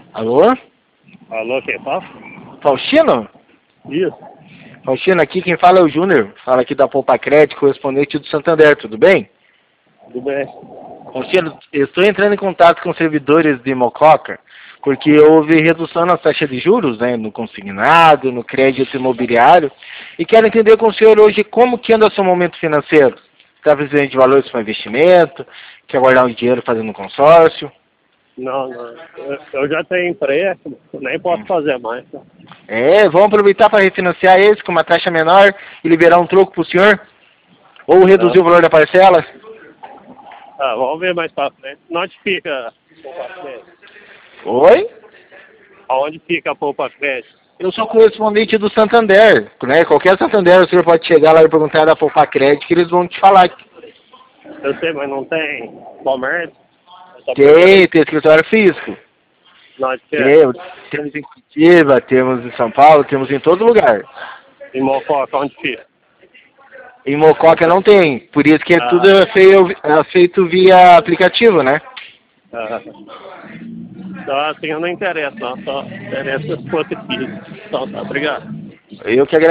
Alô? Alô, quem fala? Faustino? Isso, Faustino, aqui quem fala é o Júnior. Fala aqui da Poupa Crédito, correspondente do Santander, tudo bem? tudo bem. Faustino, eu estou entrando em contato com servidores de Mococa, porque houve redução na taxa de juros, né, no consignado, no crédito imobiliário, e quero entender com o senhor hoje como que anda o seu momento financeiro. Está precisando de valores para investimento, quer guardar um dinheiro fazendo um consórcio? Não. Eu já tenho empréstimo, nem posso fazer mais. Tá? Vamos aproveitar para refinanciar esse com uma taxa menor e liberar um troco para o senhor? Ou reduzir o valor da parcela? Tá, vamos ver mais pra frente. Onde fica a Poupa Crédito? Oi? Aonde fica a Poupa Crédito? Eu sou correspondente do Santander, né? Qualquer Santander, o senhor pode chegar lá e perguntar da Poupa Crédito que eles vão te falar. Eu sei, mas não tem comércio? Tem escritório físico. Onde que é? Temos em Curitiba, temos em São Paulo, temos em todo lugar. Em Mococa, onde fica? Em Mococa não tem, por isso que tudo é feito via aplicativo, né? Então, assim, eu não interesso, não. Só interessa se fosse físico. Então, tá, obrigado. Eu que agradeço.